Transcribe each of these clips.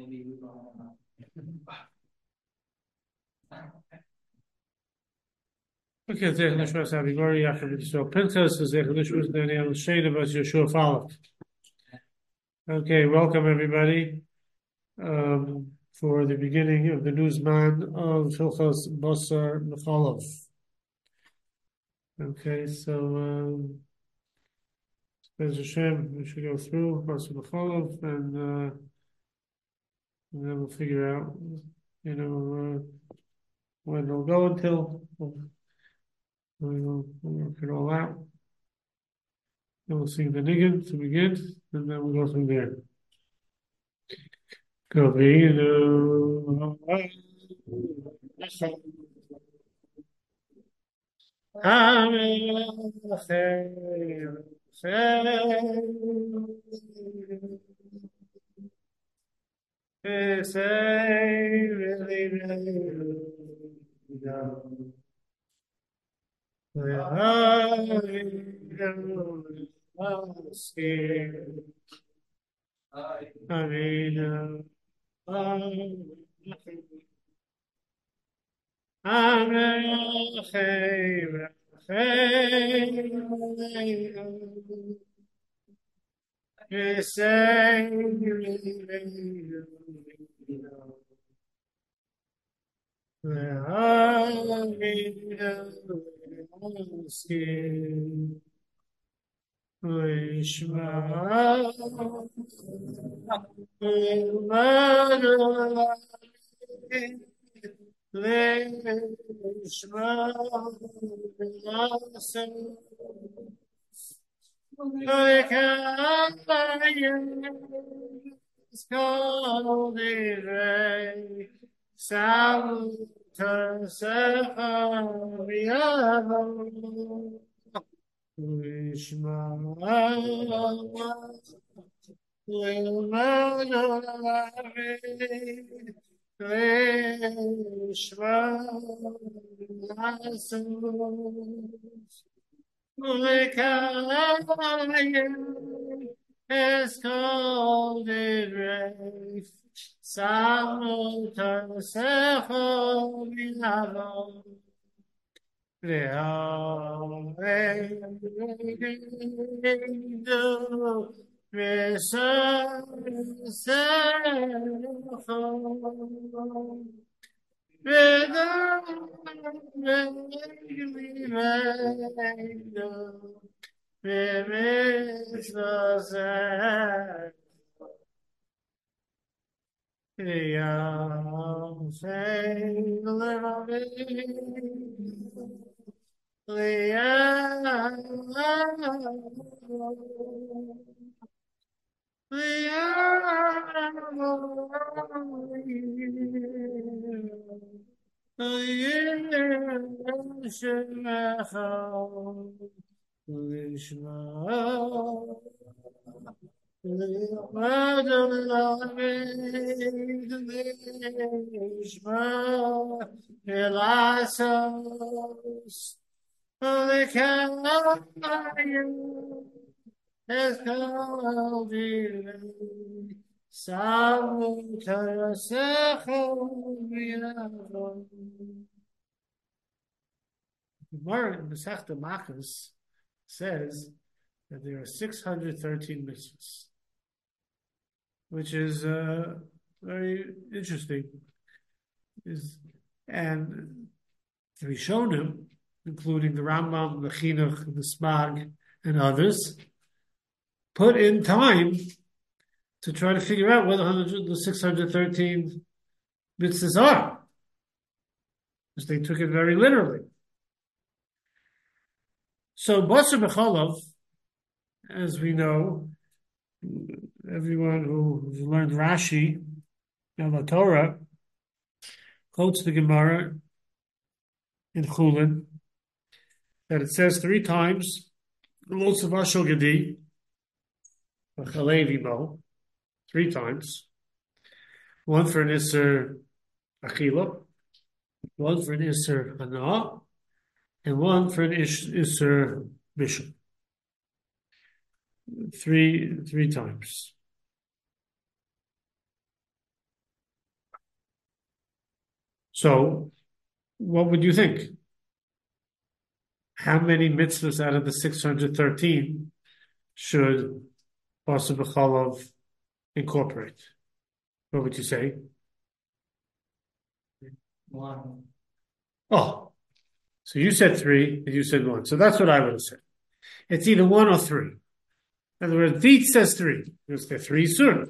Okay, Zech Nishmas Avigori Yaakov Yisrael Pinchas, Zech Nishmas Daniel Shada Bas Yeshua Falach. Okay, welcome everybody for the beginning of the newsman of Hilchos Basar Mechalov. Okay, so Bez Hashem, we should go through Basar Mechalov and then we'll figure out, when it'll go until we'll work it all out. Then we'll sing the niggin to begin, and then we'll go from there. Kavinu is called in Reif, Samu Tersecho Minalo, Ve'aleidu, Ve'sasecho, Ve'aleidu, Gemara in Masechta Makkos says that there are 613 mitzvahs, which is very interesting. And the Rishonim, including the Rambam, the Chinuch, the Smag, and others, put in time to try to figure out what the 613 mitzvahs are, because they took it very literally. So Basar B'Cholov, as we know, everyone who's learned Rashi and the Torah quotes the Gemara in Chulin that it says 3 times, Los Vashal Gedi, Chalevi Mo, 3 times, one for an Isser Achila, one for an Isser Hana, and one for an Isser Bishop. 3 times. So, what would you think? How many mitzvahs out of the 613 should Basa B'Chalav incorporate? What would you say? One. Oh, so you said three and you said one. So that's what I would have said. It's either one or three. In other words, Dietz says three because they're three surah.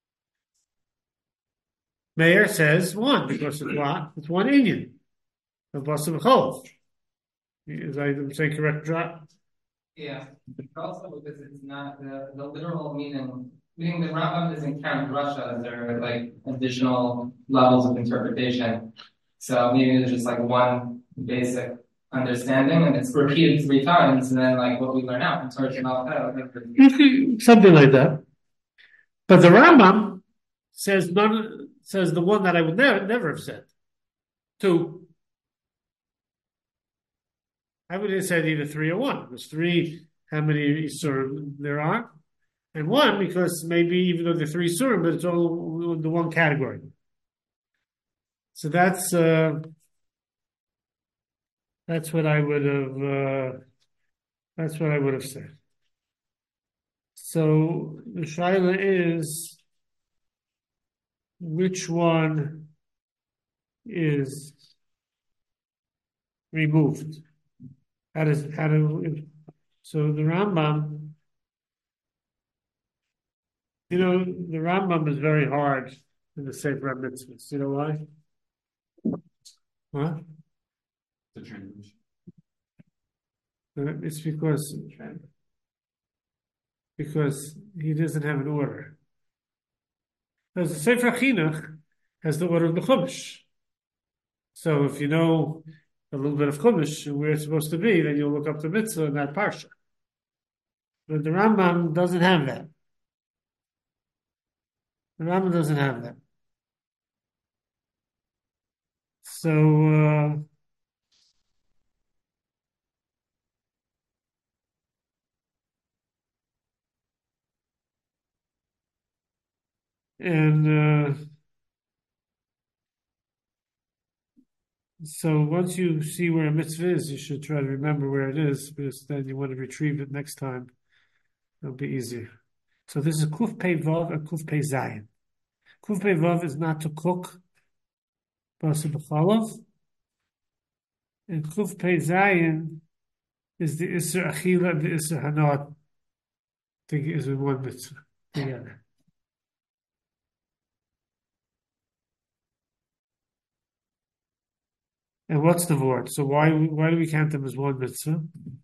Meir says one because it's what? It's one Indian of Basa B'Chalav. Is I'm saying correct, drop? Yeah. Also because it's not the literal meaning the Rambam doesn't count Russia as there are like additional levels of interpretation. So maybe there's just like one basic understanding and it's repeated three times and then like what we learn out from Torah Shabbat. Something like that. But the Rambam says says the one that I would never have said. Two. I would have said either three or one. There's three, how many Isurim there are, and one because maybe even though they're three Isurim, but it's all in the one category. So that's what I would have. That's what I would have said. So the shaila is which one is removed? So the Rambam, the Rambam is very hard in the Sefer Mitzvahs. You know why? What? The translation. It's because he doesn't have an order. Because the Sefer Chinuch has the order of the Chumash. So if you know a little bit of Chumash and where it's supposed to be, then you'll look up the mitzvah in that parsha. But the Rambam doesn't have that. The Rambam doesn't have that. So so once you see where a mitzvah is, you should try to remember where it is, because then you want to retrieve it next time. It'll be easier. So this is Kuf Pei Vav and Kuf Pei Zayin. Kuf Pei Vav is not to cook Basa B'Chalav, and Kuf Pei Zayin is the Isser Achila and the Isser Hanat. I think is in one mitzvah together. And what's the word? So why do we count them as one mitzvah?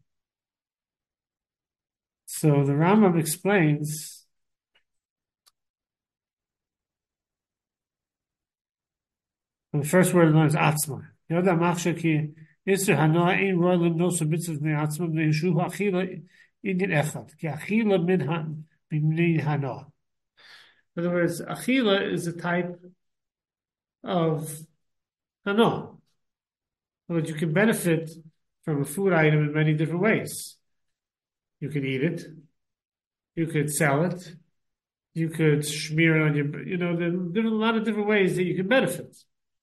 So the Rambam explains the first word is atzma. Yoda machshe ki iser hanoa ein roy lemnos mitzvah bnei atzma bnei shu achila inyan echad ki achila min bnei hanoa. In other words, achila is a type of hanoa. But you can benefit from a food item in many different ways. You could eat it. You could sell it. You could smear it on there are a lot of different ways that you can benefit.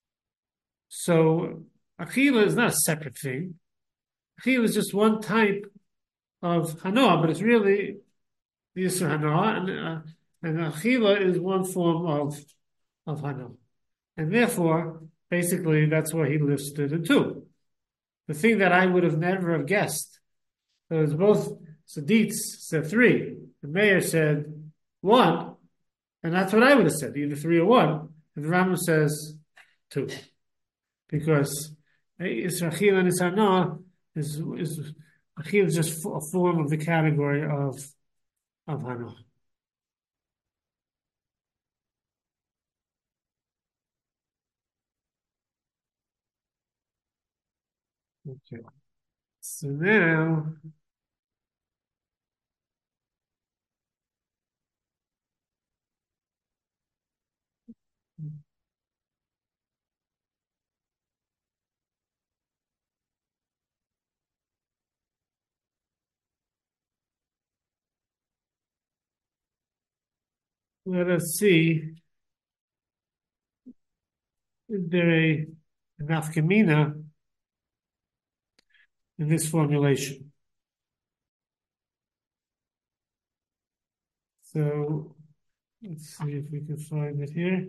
So, achila is not a separate thing. Achila is just one type of hanoah, but it's really the Yisr hanoah, and achila is one form of hanoah. And therefore, basically, that's why he listed in two. The thing that I would have never have guessed, was both Saditz said three, the mayor said one, and that's what I would have said, either three or one, and the Rambam says two. Because Israchil and Isana is Achil is just a form of the category of Hanoah. Okay. So now let us see, is there nafkamina in this formulation. So let's see if we can find it here.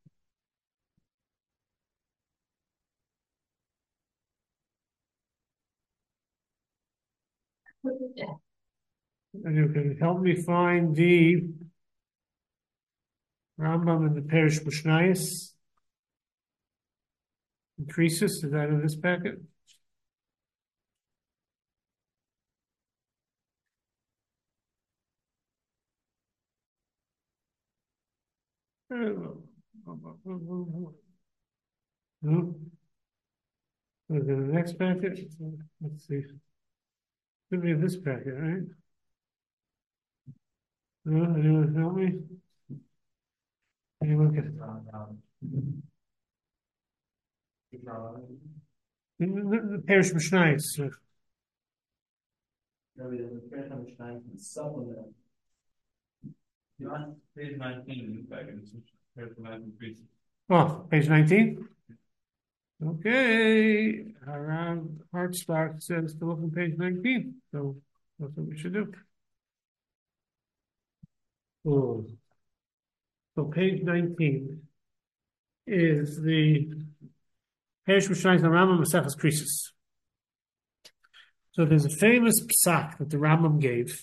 And you can help me find the Rambam and the Perish Mishnayos. Increases, is that in this packet? No? Is it the next packet? Let's see. Could be in this packet, right? No, anyone help me? Anyone can? The Perish Mishnayos. Supplement. You're on page 19 in the packet. Oh, page 19? Okay. Around Hartstock says to look on page 19. So that's what we should do. Oh. So page 19 is the Perish Mishnayos, the Rambam Maseches Krisos. So there's a famous psak that the Rambam gave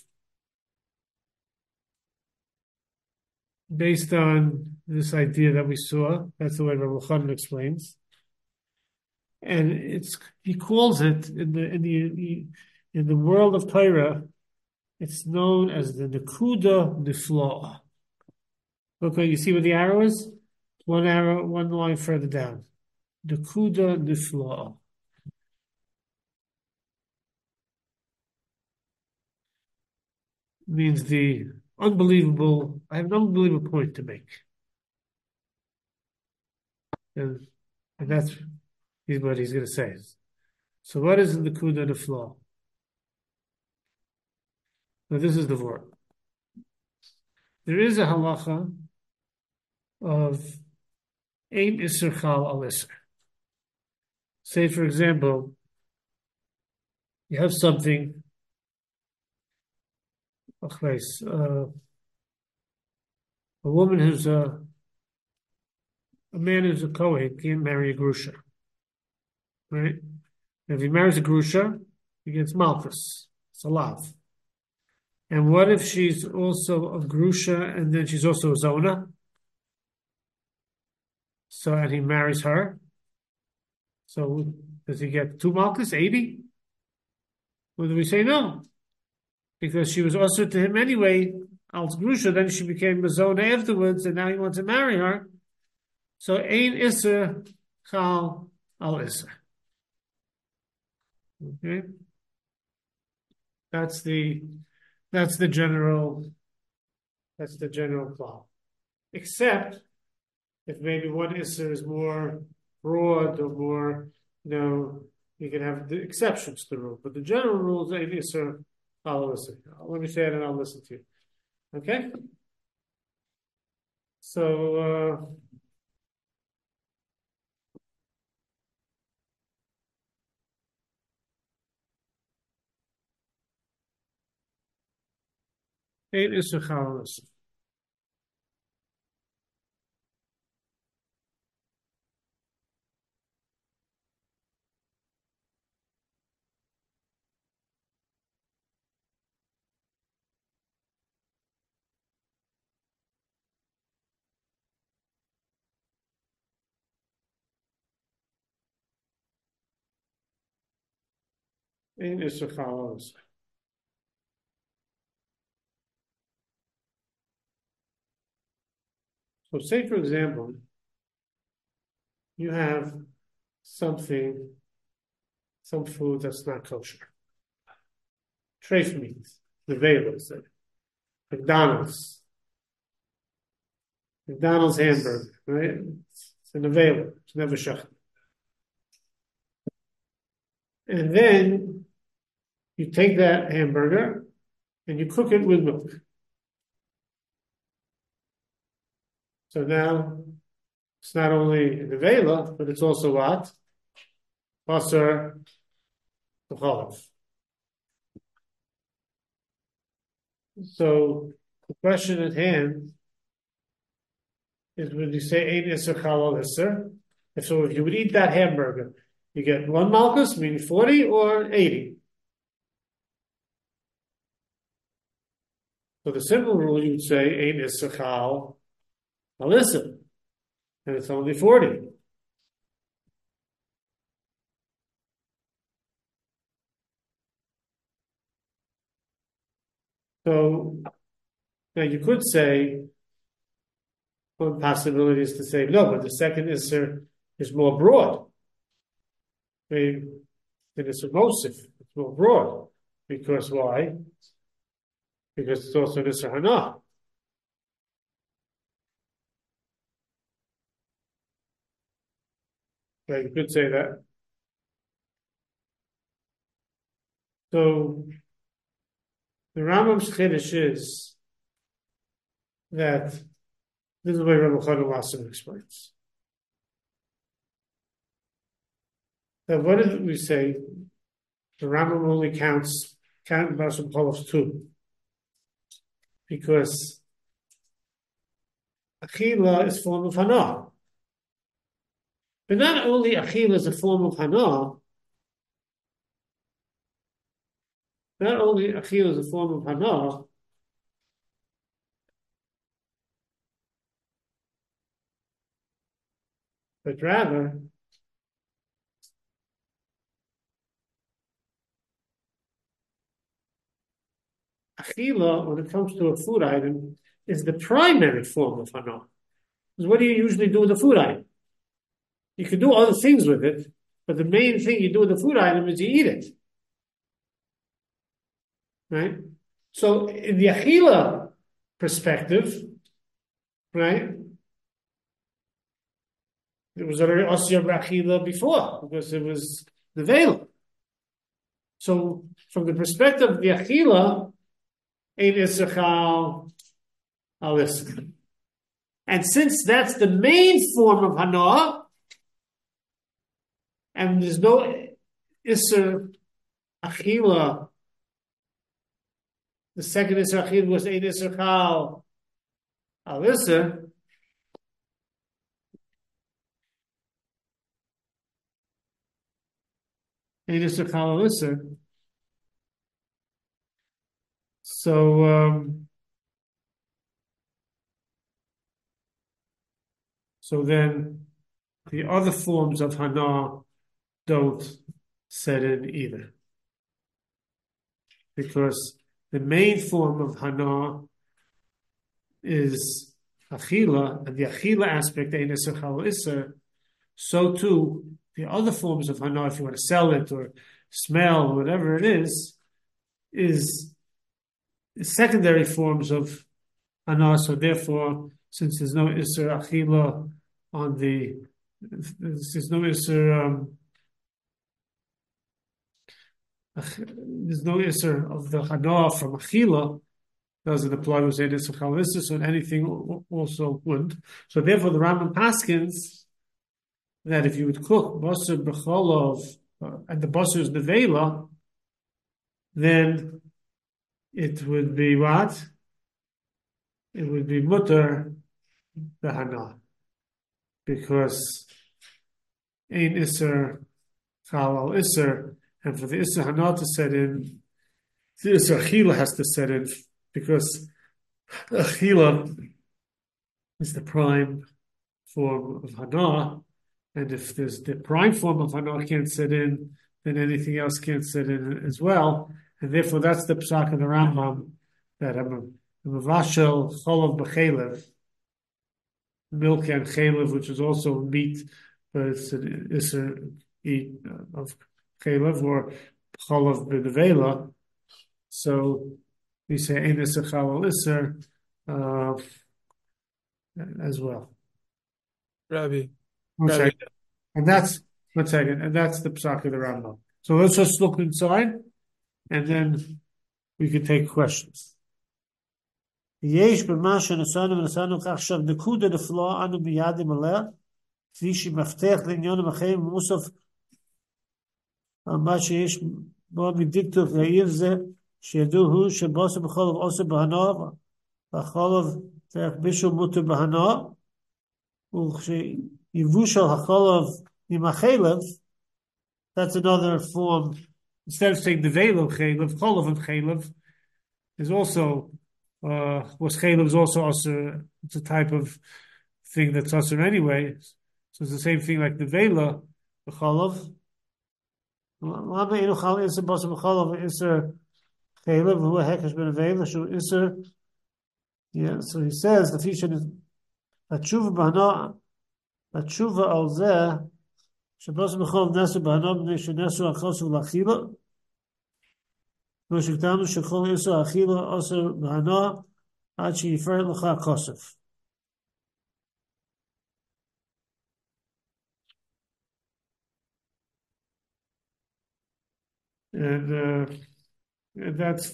based on this idea that we saw. That's the way Rabbi Chanan explains, and he calls it in the world of Torah, it's known as the Nekuda Nifla'a. Okay, you see where the arrow is? One arrow, one line further down. Nekuda Nifla'a. Means the unbelievable. I have an unbelievable point to make, and that's what he's going to say. So, what is the Nekuda Nifla'a? Now, this is the word. There is a halacha of ein iser chal al iser. Say, for example, you have something. A woman who's a man who's a Kohen can't marry a Grusha. Right? If he marries a Grusha, he gets Malchus. It's a lav. And what if she's also a Grusha and then she's also a Zona? So, and he marries her. So, does he get 2 Malchus, 80? Or do we say no? Because she was also to him anyway, als Grusha, then she became a Zona afterwards, and now he wants to marry her. So, ein iser chal al iser. Okay? That's the general law. Except if maybe one iser is more broad or more, you can have the exceptions to the rule. But the general rule is ein iser. I'll listen. Let me say it and I'll listen to you. Okay? So, ein iser chal iser. Ein iser chal iser. So say, for example, you have some food that's not kosher. Treif meat, nevelos, McDonald's hamburger, right? It's a nevela, it's never shach. And then you take that hamburger and you cook it with milk. So now it's not only a nevela, but it's also what? Basar, B'cholav. So the question at hand is when you say Ein Isser Chalal Isser, so if you would eat that hamburger, you get one malchus, meaning 40 or 80. So the simple rule you would say Ein Isser Chalal Isser, and it's only 40. So now you could say, one possibility is to say, no, but the second Isser is more broad. I mean, it's a Mosif, it's more broad. Because why? Because it's also an Isser Hana. Right, you could say that. So the Rambam's Chiddush is that this is the way Rabbi Chanan Wasser explains. That what did we say? The Rambam only counts Basar B'cholav 2. Because Achila is a form of Hana. But not only Achila is a form of Hana, not only Achila is a form of Hana, but rather Achila, when it comes to a food item, is the primary form of Hana. Because what do you usually do with a food item? You can do other things with it, but the main thing you do with the food item is you eat it. Right? So in the Achila perspective, right, it was already Osir Achila before, because it was the veil. So from the perspective of the Achila, Ein Isser Chalal Isser. And since that's the main form of Hana, and there's no Isser Achila, the second Isser Achila was Ein Isser Chalal Isser, Ein Isser Chalal Isser. So then the other forms of Hana don't set in either. Because the main form of Hana is Achila, and the Achila aspect, Ein Isser Chalal Isser, so too, the other forms of Hana, if you want to sell it or smell, or whatever it is secondary forms of Hana. So therefore, since there's no Isser Achila on there's no Isser, there's no Isser of the Hana from Achila, doesn't apply with Ein Isser Chalal Isser, so anything also wouldn't. So therefore, the Rambam paskins that if you would cook Basar B'cholav, and the Basar is Nevela, then it would be what? It would be Mutter the Hana. Because Ein Isser Chalal Isser, and for the Isser Hana to set in, the Isser Achila has to set in, because Achila is the prime form of Hana, and if there's the prime form of Hana can't set in, then anything else can't set in as well. And therefore, that's the psak of the Rambam, that I'm a mavashel cholav b'chelev, milk and chelev, which is also meat, but it's an isser eat of chelev, or cholav b'nevela. So we say ein isser chalal isser as well. Rabbi. One second. And that's the psak of the Rambam. So let's just look inside, and then we can take questions. יש במה שנסענו כך עכשיו נקודה נפלאה אנו מיד עליה כפי שמפתח לעניין המחיים ומוסף מה שיש בו מדיקטור לעיר זה, שידעו הוא שבוסר בחולב עושה בהנאה, והחולב דרך בישול מותר בהנאה, וכשיבושל החולב עם החלב, that's another form. Instead of saying nevela chaylev, cholav and chaylev is also was chaylev is also usher. It's a type of thing that's usher anyway. So it's the same thing like nevela, the cholav. Lama inu chal iser basar b'cholav iser chaylev who hekesh ben nevela shu iser. Yeah, so he says the feature is atshuva b'hana atshuva al zeh. שבוסר בחולב נסו בהנאה בני שנסו החוסר לאכילה כמו שכתבנו שכל איסור האכילה אוסר בהנאה עד שיפרט לך הכוסף. And that's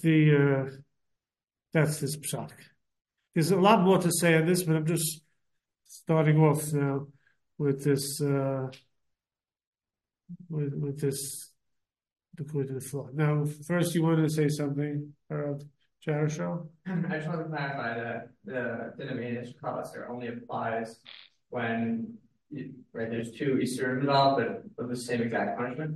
this psak. There's a lot more to say on this, but I'm just starting off now with this with this according to the floor. Now, first you wanted to say something, Jarashal? I just want to clarify that the denominator cost only applies when there's two Easter involved, but with the same exact punishment.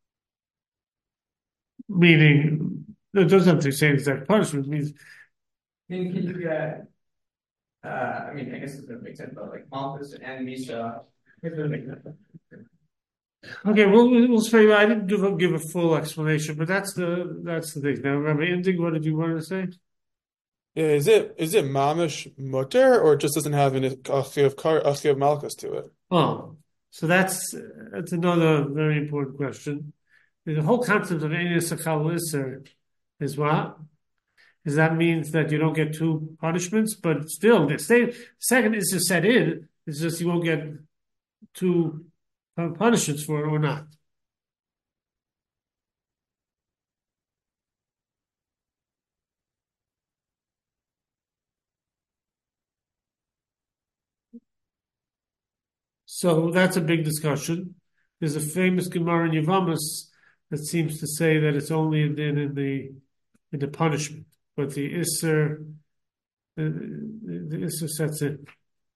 Meaning, it doesn't have to say exact punishment. It means. Can you get? I guess it doesn't make sense, but like Malchus and Misha, it doesn't make sense. Okay, we'll say I didn't give a full explanation, but that's the thing. Now, Rabbi Indig, what did you want to say? Yeah, is it mamish mutter or it just doesn't have an achi of malchus to it? Oh, so that's another very important question. The whole concept of Einius Achal Isser is what? Is that means that you don't get two punishments, but still, the second Isser set in, it's just you won't get two punishments for it or not. So that's a big discussion. There's a famous Gemara in Yevamos that seems to say that it's only in the punishment, but the Isser sets in.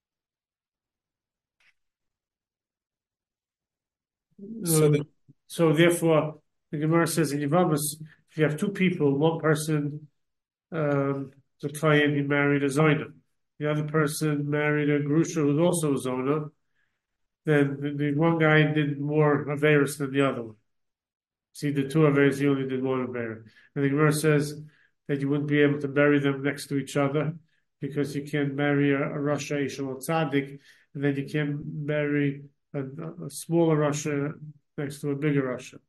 So therefore, the Gemara says in Yevamos, if you have two people, one person, the Kayan, he married a Zoina, the other person married a Grusha who's also a Zona, then the one guy did more Averis than the other one. See, the two Averis, he only did one Averis. And the Gemara says that you wouldn't be able to bury them next to each other because you can't marry a Rasha Ishal Tzaddik, and then you can't marry a smaller Rasha next to a bigger Rasha.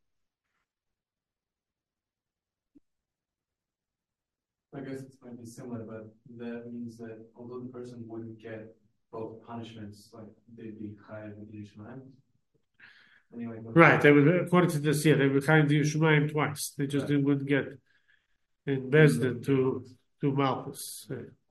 I guess it might be similar, but that means that although the person wouldn't get both punishments, like they'd be chayav with Yerushalayim. Anyway, right, they would, according to this, they would chayav the Yerushalayim twice. They just wouldn't get in Bezdin to Malchus.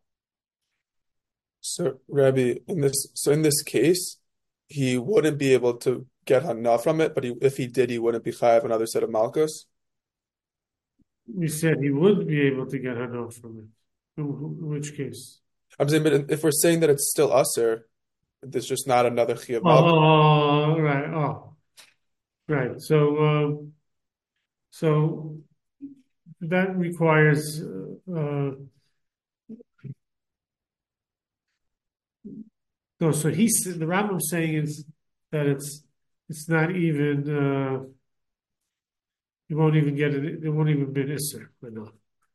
So, Rabbi, in this case, he wouldn't be able to get Hana from it, but if he did, he wouldn't be chayav another set of Malchus. We said he would be able to get Hana from it. In which case? I'm saying, but if we're saying that it's still Aser, there's just not another Chiyav Malchus. Oh, right. Oh, right. So that requires no. So the Rambam saying is that it's not even. You won't even get it. It won't even be an Isser, but no.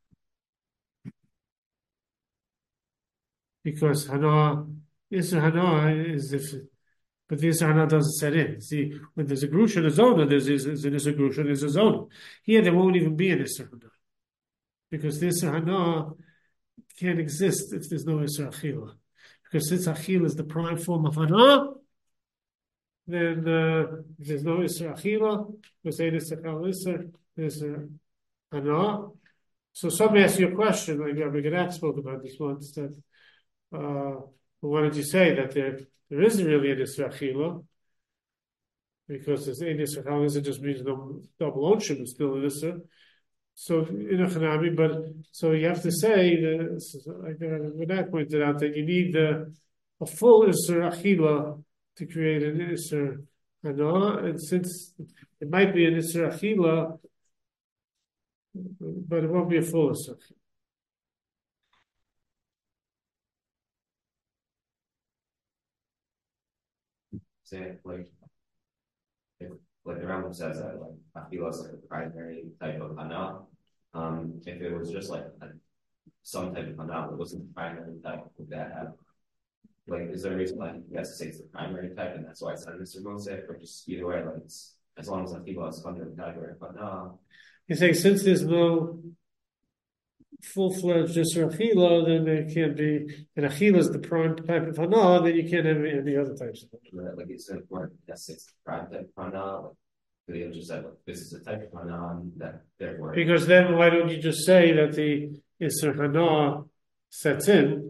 Because Isser Hana is but the Isser Hana doesn't set in. See, when there's a Grusha and a Zona, there's an Isser Grusha and there's a Zona. Here, there won't even be an Isser Hana. Because the Isser Hana can't exist if there's no Isser Achila. Because since Achila is the prime form of Hana, then if there's no Isser Achila, we say Isser Chal Isser, there's Hana. So somebody asked you a question, like Rabbi Gadak spoke about this once, that why did you say that there isn't really an Isser Achila? because it's ein Isser Chalas, it just means no double ownership is still an Isser. So in a Hanami, but so you have to say like Radak pointed out that you need a full Isser Achila to create an Isser Hana, and since it might be an Isser Achila, but it won't be a full Isser. Say like if like the Rambam says that like Achila is like a primary type of hana. If it was just like some type of hana that wasn't the primary type, would that have like is there a reason why you guys say it's the primary type and that's why it's not Mr. Moshe, or just either way, like it's as long as Achila is under the category of hana. He's saying since there's no full-fledged Isser Achila, then there can't be, and Achila is the prime type of Hana, then you can't have any other types of Hana. Like it's important that it's the prime type of hana. Like they just said like this is a type of hana that therefore. Because then why don't you just say that the Isser Hana sets in?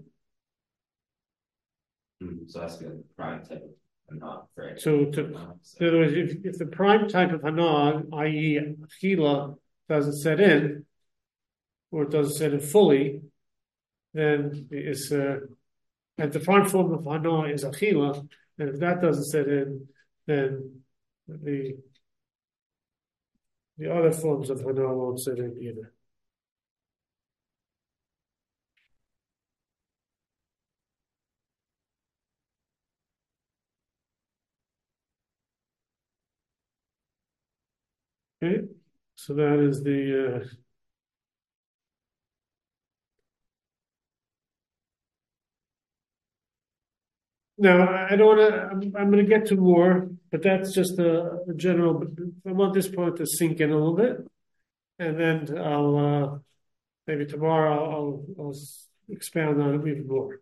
So that's the prime type of hana for it. So in other words, if the prime type of Hana, i.e. Achila, doesn't set in, or it doesn't set in fully, then it's and the prime form of Hana is Achila, and if that doesn't set in, then the other forms of Hana won't set in either. Okay, so that is the now, I don't want to. I'm going to get to more, but that's just a general. I want this point to sink in a little bit, and then I'll maybe tomorrow I'll expound on it even more.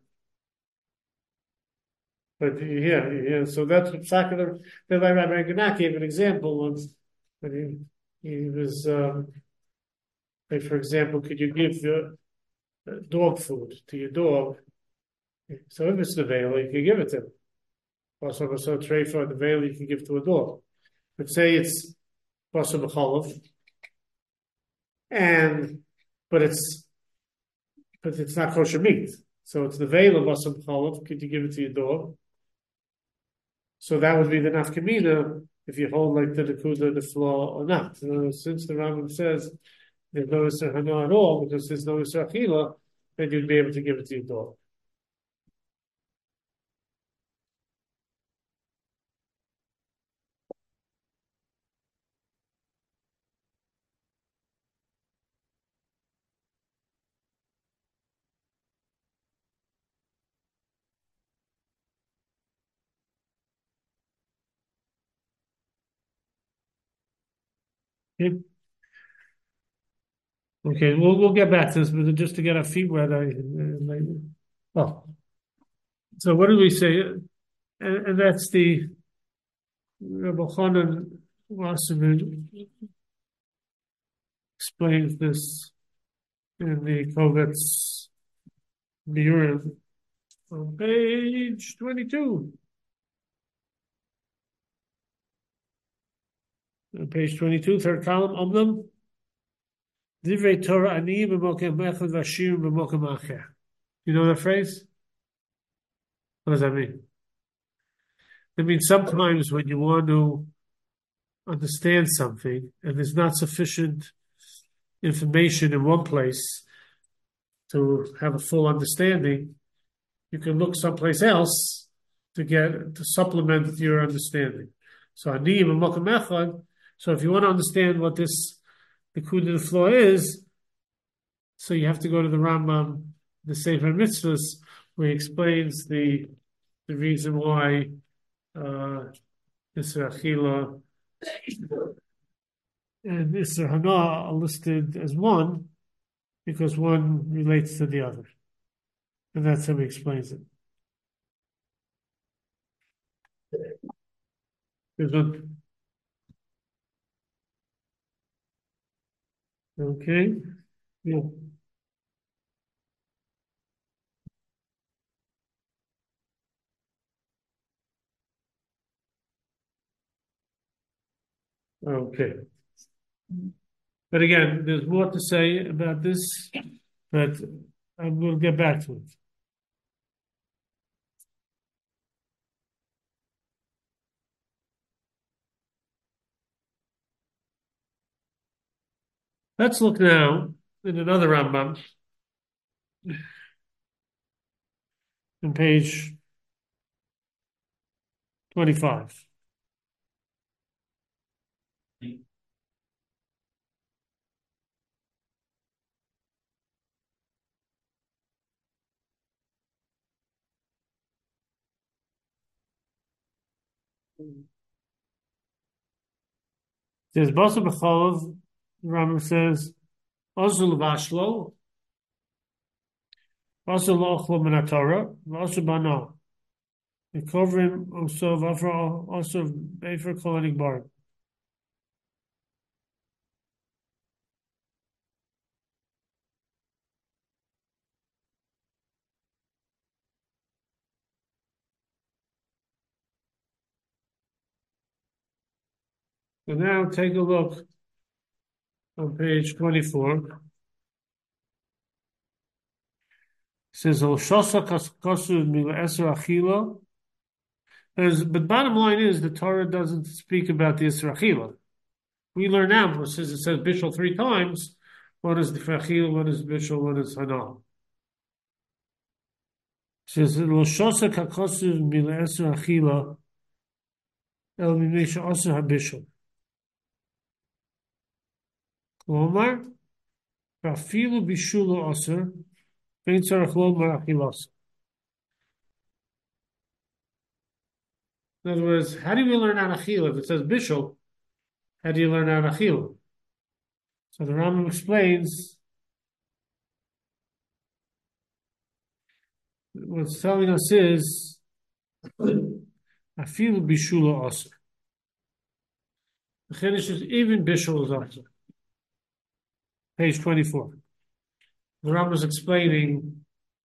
But yeah. So that's exactly the way Rabbi Ganak gave an example once. When he was, like for example, could you give dog food to your dog? So if it's the veil, you can give it to him. Also, tray for the veil you can give to a dog. But say it's basar b'chalav, but it's not kosher meat. So it's the veil of basar b'chalav. Could you give it to your dog? So that would be the nafkamina if you hold like the nekuda, the flaw, or not. Since the Rambam says there's no Isser Hana at all because there's no Isser Achila, then you'd be able to give it to your dog. Okay, we'll get back to this, but just to get our feet wet, so what did we say? And that's the Rebbe Chanan Wasserman explains this in the Kovetz Biurim on page 22. On page 22, third column, Omnam. Divrei Torah ani b'mokem echad v'ashir b'mokem acher. You know that phrase? What does that mean? It means sometimes when you want to understand something and there's not sufficient information in one place to have a full understanding, you can look someplace else to supplement your understanding. So ani b'mokem echad. So if you want to understand what this Nekuda the flaw is, so you have to go to the Rambam, the Sefer Mitzvahs, where he explains the reason why Isser Achila and Isser Hana are listed as one, because one relates to the other. And that's how he explains it. Okay. Yeah. Okay. But again, there's more to say about this, but I will get back to it. Let's look now in another Rambam on page 25. There's Basa B'cholov, the Rambam says, Osul Vashlo, Osul Lochlo Min HaTorah, Osul Bano. The covering also Vafra, also Befer Kolanik Bar. So now take a look on page 24. It says, Al-Shosa Kosu Mila Esra Achila. But bottom line is, the Torah doesn't speak about the Esra Achila. We learn now, since it says Bishul 3 times, what is the Achila, what is Bishul, what is Hana. It says, Al-Shosa Kosu Mila Esra Achila El Mimesha Osir HaBishul. Omar, Rafilu Bishulu Osir, Vein Tzarech Lomar Achilas. In other words, how do we learn out Achila? If it says Bishul, how do you learn out Achila? So the Rambam explains what's telling us is Afilu Bishulu Osir. The Chiddush is even Bishul is Osir. Page 24. The Rambam is explaining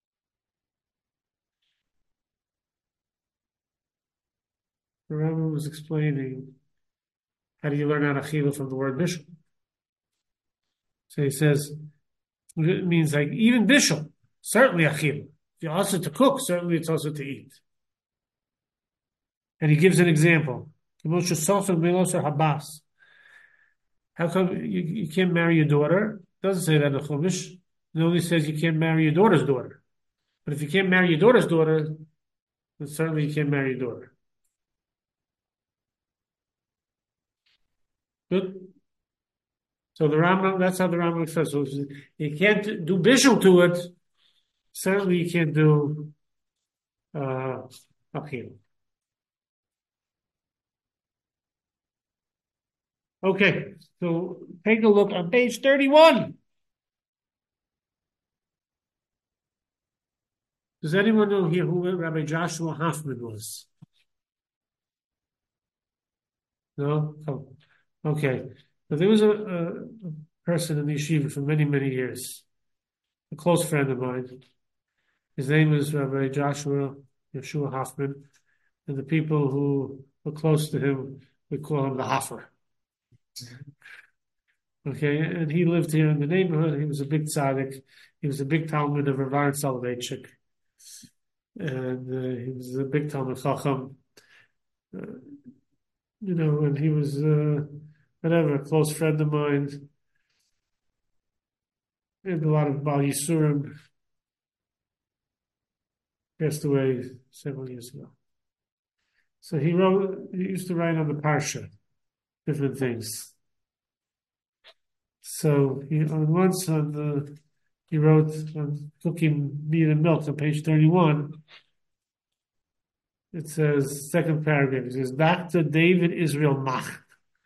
how do you learn out Achila from the word Bishul. So he says, it means like even Bishul, certainly Achila. If you're also to cook, certainly it's also to eat. And he gives an example. How come you can't marry your daughter? It doesn't say that in the Chumash. It only says you can't marry your daughter's daughter. But if you can't marry your daughter's daughter, then certainly you can't marry your daughter. Good? So the Rambam, that's how the Rambam says. So you can't do Bishul to it. Certainly you can't do Achil. Okay, so take a look on page 31. Does anyone know here who Rabbi Joshua Hoffman was? No? Oh, okay. But there was a person in the yeshiva for many, many years, a close friend of mine. His name was Rabbi Joshua Yeshua Hoffman, and the people who were close to him would call him the Hoffer. Okay, and he lived here in the neighborhood. He was a big tzaddik. He was a big Talmud of Rav Aaron Soloveitchik. And he was a big Talmud Chacham. And he was, a close friend of mine. He had a lot of Baal Yisurim. Passed away several years ago. So he used to write on the Parsha, different things. So he wrote on cooking meat and milk on page 31. It says, second paragraph, it says, Dr. David Israel Mach,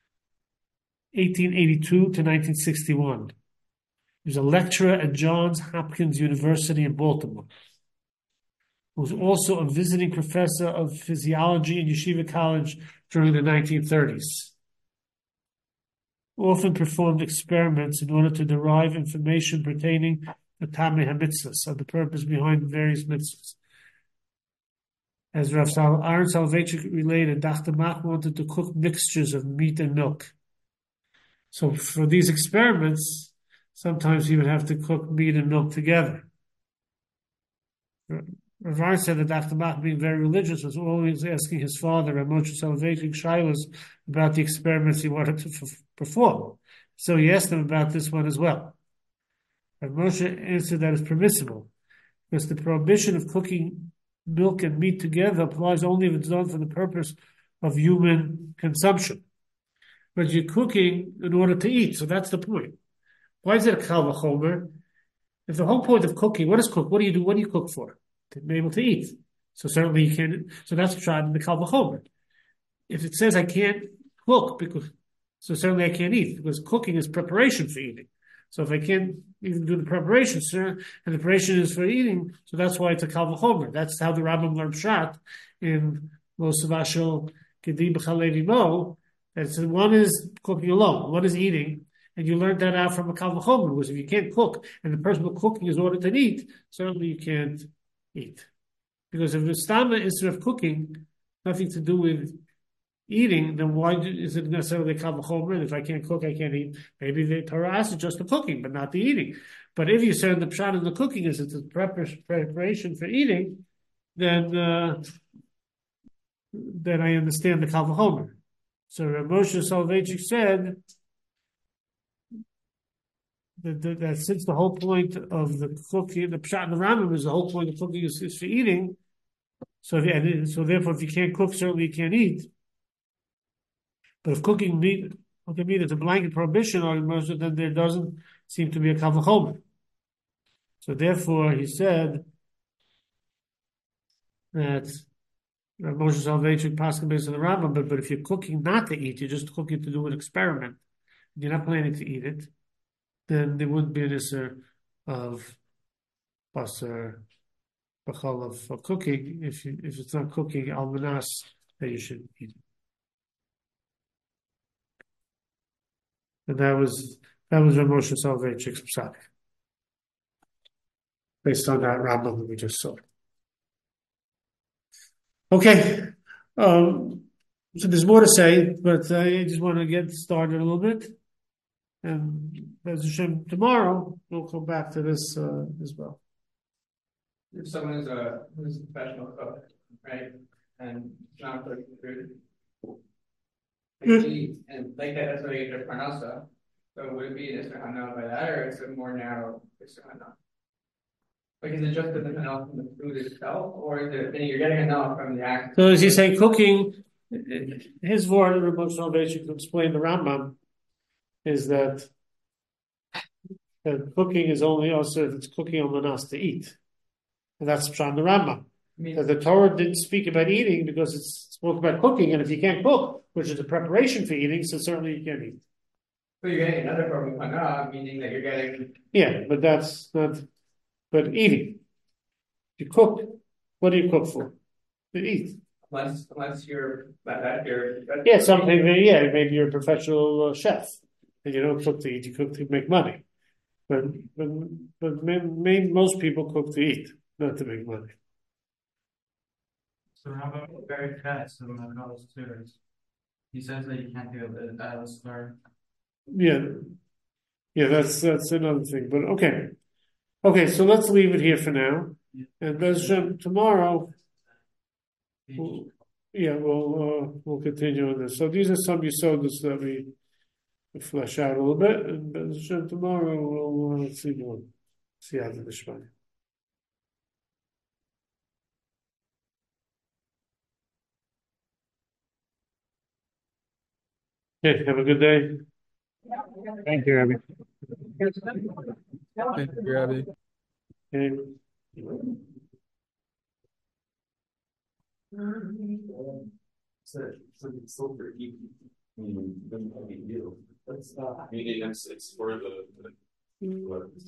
1882 to 1961. He was a lecturer at Johns Hopkins University in Baltimore. He was also a visiting professor of physiology in Yeshiva College during the 1930s. Often performed experiments in order to derive information pertaining to Tamei HaMitzvahs, of the purpose behind various mitzvahs. As Rav Aaron Soloveitchik related, Dr. Mach wanted to cook mixtures of meat and milk. So for these experiments, sometimes he would have to cook meat and milk together. Ravar said that Dr. Mach, being very religious, was always asking his father, Rav Moshe Soloveitchik, shilos about the experiments he wanted to perform. So he asked him about this one as well. Rav Moshe answered that it's permissible, because the prohibition of cooking milk and meat together applies only if it's done for the purpose of human consumption. But you're cooking in order to eat, so that's the point. Why is it a kal v'chomer? If the whole point of cooking, what is cook? What do you do? What do you cook for? To be able to eat. So certainly you can. So that's tried in the kal v'chomer. If it says I can't cook so certainly I can't eat, because cooking is preparation for eating. So if I can't even do the preparation, and the preparation is for eating, so that's why it's a kal v'chomer. That's how the Rambam learned pshat in Lo Savashel Kedi B'Chalevi Mo. One is cooking alone, one is eating, and you learned that out from a kal v'chomer. Because if you can't cook, and the person who cooking is ordered to eat, certainly you can't eat. Because if the stama is sort of cooking, nothing to do with eating, then why is it necessarily kal v'chomer? And if I can't cook, I can't eat. Maybe the Torah asks just the cooking, but not the eating. But if you say the pshat in the cooking is it's a preparation for eating, then I understand the kal v'chomer. So Rav Moshe Soloveitchik said that since the whole point of the cooking, the pshat and the Rambam is the whole point of cooking is for eating, so therefore if you can't cook, certainly you can't eat. But if cooking meat is a blanket prohibition, then there doesn't seem to be a kal v'chomer. So therefore he said that Rav Moshe Soloveitchik paskin based on the Rambam, but if you're cooking not to eat, you're just cooking to do an experiment, you're not planning to eat it, then there wouldn't be an issur of basar b'chalav for cooking if it's not cooking al manas that you should eat it. And that was Rav Moshe Soloveitchik's psak, based on that Rambam that we just saw. Okay, so there's more to say, but I just want to get started a little bit. And Bez Hashem, tomorrow we'll come back to this as well. If someone who's a professional cook, right, and not cooking food, and like that's why you get their parnasa. So would it be an Isra Hana by that, or is it more narrow Isra Hana? Like, is it just the enough from the food itself, or is it you're getting enough from the act? So as you say, cooking, his word, Rav Moshe Soloveitchik to explain the Rambam, is that cooking is only also if it's cooking on manas to eat. And that's Pshat the Rambam. That the Torah didn't speak about eating because it spoke about cooking, and if you can't cook, which is a preparation for eating, so certainly you can't eat. But you're getting another form of hana, meaning that you're getting. Yeah, but that's not. But eating, you cook. What do you cook for? To eat. Unless you're yeah, something. Yeah, maybe you're a professional chef, and you don't cook to eat. You cook to make money. But most people cook to eat, not to make money. So how about very fast and one of those too? He says that you can't do it at a start. Yeah, that's another thing. But okay. So let's leave it here for now. And Bez Hashem, tomorrow, we'll continue on this. So these are some yisodos that we flesh out a little bit, and Bez Hashem, tomorrow we'll see more. See how the Shmaya. Okay, have a good day. Thank you, Rabbi. Thank you, Rabbi. Okay. So it's still for eating. I mean, it's for the